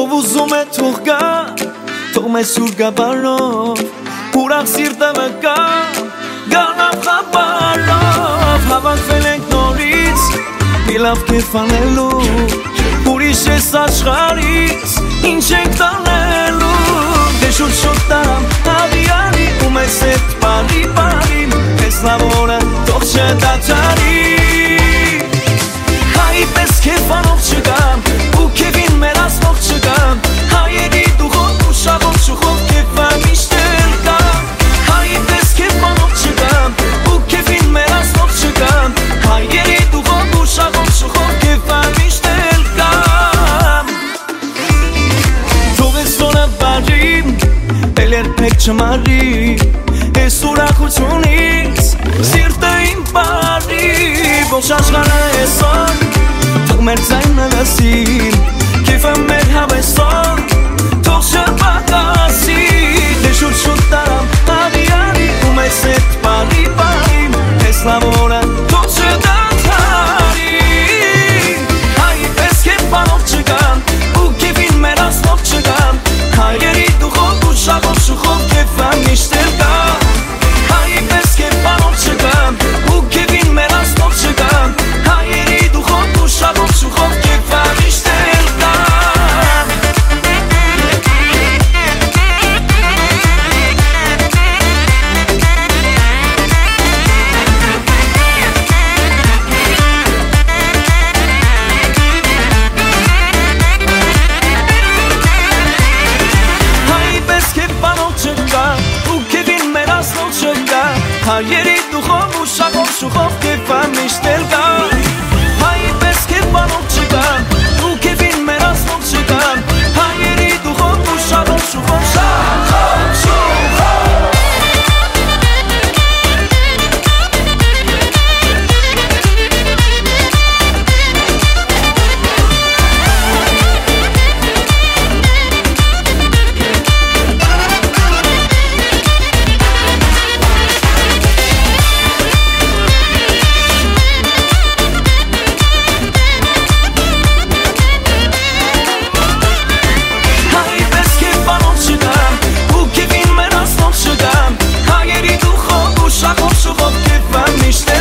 ով ուզում է թող գա, թող մեզ սուր գա բարով, ուրախ սիրտը մկա, գանավ խաբարով, հավաքվել ենք նորից, մի լավ կերպ անելու, ուրիշ ես աշխարհից, ինչ ենք տանելու, դե շուտ տարամ հավիանի, ու մեզ հետ բարի, մեզ լավ օրը թող չդադարի, հայի պես քեֆանով չգամ, ու քեվին մեր ասնող չգամ, հայերի դուխով ու շաղով շուխով քեվը միշտ էլ կամ, հայի պես քեֆանով չգամ, ու քեվին մեր ասնող չգամ, հայերի դուխով ու շաղով շուխով քեվը միշտ էլ կամ, թող ես օրը բարի, էլ երբեք չմարի, ես ուրախությունից, սիրտը իմ բարի, ողջ աշխարհը այսօր, թող մեր ձայնը լսի, քեֆը մեր հավեսով, թող չպակասի, դե շուտ տարամ հավիանի, ու մեզ հետ բարի, մեզ լավ օրը թող չդադարի, հայի պես քեֆանով չգամ, ու քեվին մեր ասնող չգամ, հայերի դուխով ու շաղով շուխով քեվը միշտ էլ կա, հայի պես քեֆանով չգամ, ու քեվին մեր ասնող չգամ, հայերի դուխով ու շաղով շուխով քեվը միշտ էլ կա, հայերի դուխով ու շաղով շուխով քեվը միշտ էլ կա, հայի պես քեվանով չկա, ու քեվին մեր ասնող չկա, հայերի դուխով ու շաղով շուխով Շուխով քեվը միշտ